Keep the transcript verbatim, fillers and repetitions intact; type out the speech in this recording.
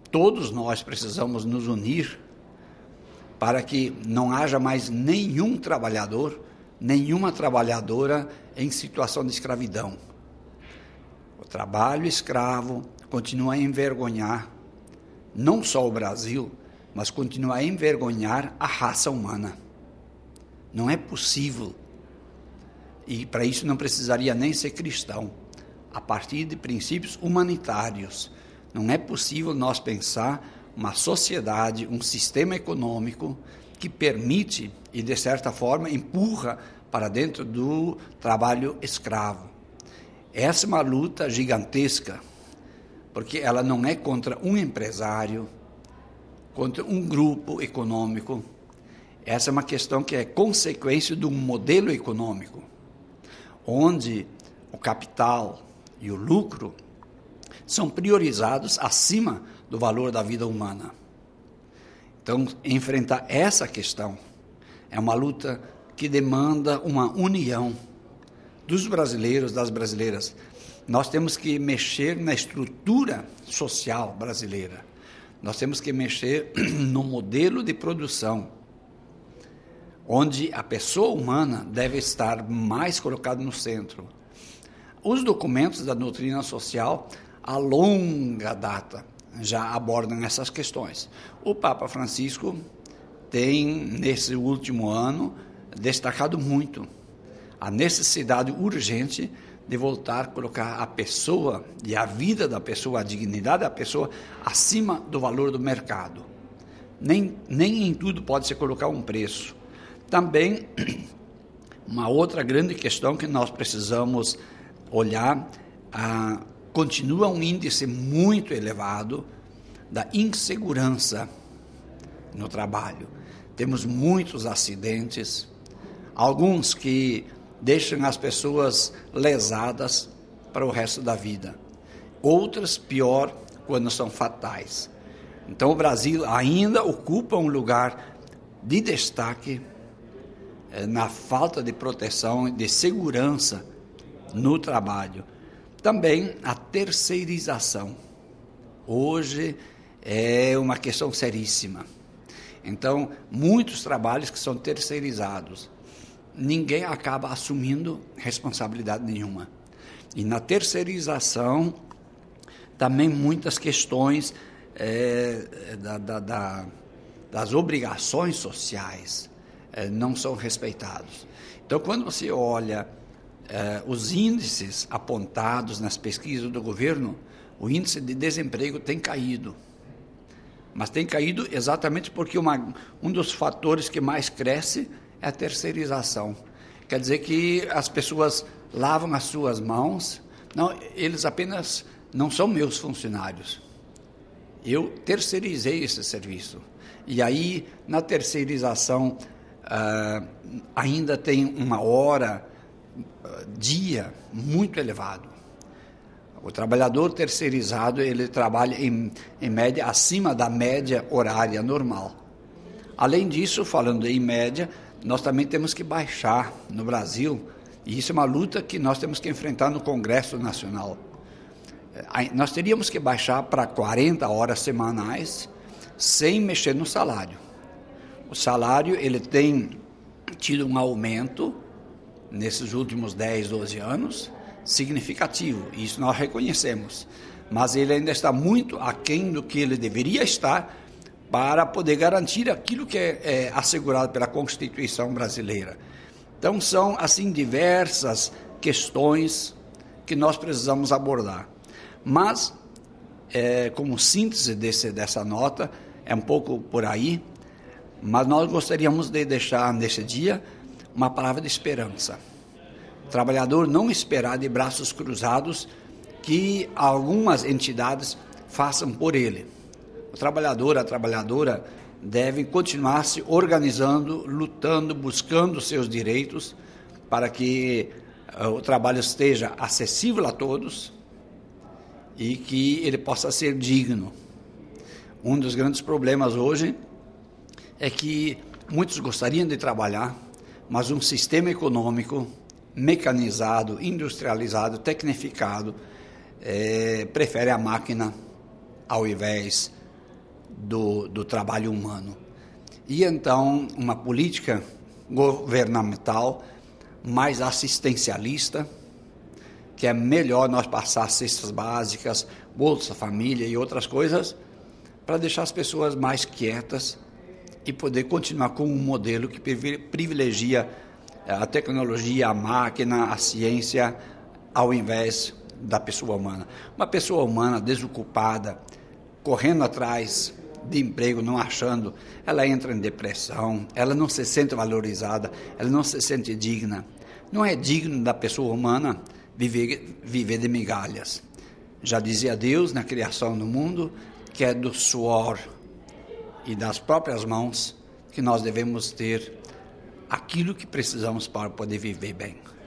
todos nós precisamos nos unir para que não haja mais nenhum trabalhador, nenhuma trabalhadora em situação de escravidão. O trabalho escravo continua a envergonhar não só o Brasil, mas continua a envergonhar a raça humana. Não é possível, e para isso não precisaria nem ser cristão, a partir de princípios humanitários. Não é possível nós pensar uma sociedade, um sistema econômico que permite e, de certa forma, empurra para dentro do trabalho escravo. Essa é uma luta gigantesca, porque ela não é contra um empresário, contra um grupo econômico. Essa é uma questão que é consequência de um modelo econômico, onde o capital e o lucro são priorizados acima do valor da vida humana. Então, enfrentar essa questão é uma luta que demanda uma união dos brasileiros, das brasileiras. Nós temos que mexer na estrutura social brasileira. Nós temos que mexer no modelo de produção, onde a pessoa humana deve estar mais colocada no centro. Os documentos da doutrina social, a longa data, já abordam essas questões. O Papa Francisco tem, nesse último ano, destacado muito a necessidade urgente de voltar a colocar a pessoa e a vida da pessoa, a dignidade da pessoa, acima do valor do mercado. Nem, nem em tudo pode se colocar um preço. Também, uma outra grande questão que nós precisamos olhar, ah, continua um índice muito elevado da insegurança no trabalho. Temos muitos acidentes, alguns que deixam as pessoas lesadas para o resto da vida. Outras, pior, quando são fatais. Então, o Brasil ainda ocupa um lugar de destaque eh, na falta de proteção e de segurança no trabalho. Também a terceirização. Hoje é uma questão seríssima. Então, muitos trabalhos que são terceirizados, ninguém acaba assumindo responsabilidade nenhuma. E na terceirização, também muitas questões é, da, da, da, das obrigações sociais é, não são respeitadas. Então, quando você olha é, os índices apontados nas pesquisas do governo, o índice de desemprego tem caído. Mas tem caído exatamente porque uma, um dos fatores que mais cresce é a terceirização. Quer dizer que as pessoas lavam as suas mãos, não, eles apenas não são meus funcionários. Eu terceirizei esse serviço. E aí, na terceirização, ah, ainda tem uma hora, dia muito elevado. O trabalhador terceirizado, ele trabalha em, em média acima da média horária normal. Além disso, falando em média, nós também temos que baixar no Brasil, e isso é uma luta que nós temos que enfrentar no Congresso Nacional. Nós teríamos que baixar para quarenta horas semanais, sem mexer no salário. O salário, ele tem tido um aumento nesses últimos dez, doze anos, significativo, e isso nós reconhecemos, mas ele ainda está muito aquém do que ele deveria estar para poder garantir aquilo que é, é assegurado pela Constituição brasileira. Então, são, assim, diversas questões que nós precisamos abordar. Mas, é, como síntese desse, dessa nota, é um pouco por aí, mas nós gostaríamos de deixar nesse dia uma palavra de esperança. O trabalhador não esperar de braços cruzados que algumas entidades façam por ele. O trabalhador, a trabalhadora devem continuar se organizando, lutando, buscando seus direitos para que uh, o trabalho esteja acessível a todos e que ele possa ser digno. Um dos grandes problemas hoje é que muitos gostariam de trabalhar, mas um sistema econômico mecanizado, industrializado, tecnificado, é, prefere a máquina ao invés do, do trabalho humano. E então uma política governamental mais assistencialista, que é melhor nós passar cestas básicas, Bolsa Família e outras coisas, para deixar as pessoas mais quietas e poder continuar com um modelo que privilegia a tecnologia, a máquina, a ciência, ao invés da pessoa humana. Uma pessoa humana desocupada, correndo atrás de emprego, não achando, ela entra em depressão, ela não se sente valorizada, ela não se sente digna. Não é digno da pessoa humana viver, viver de migalhas. Já dizia Deus na criação do mundo que é do suor e das próprias mãos que nós devemos ter aquilo que precisamos para poder viver bem.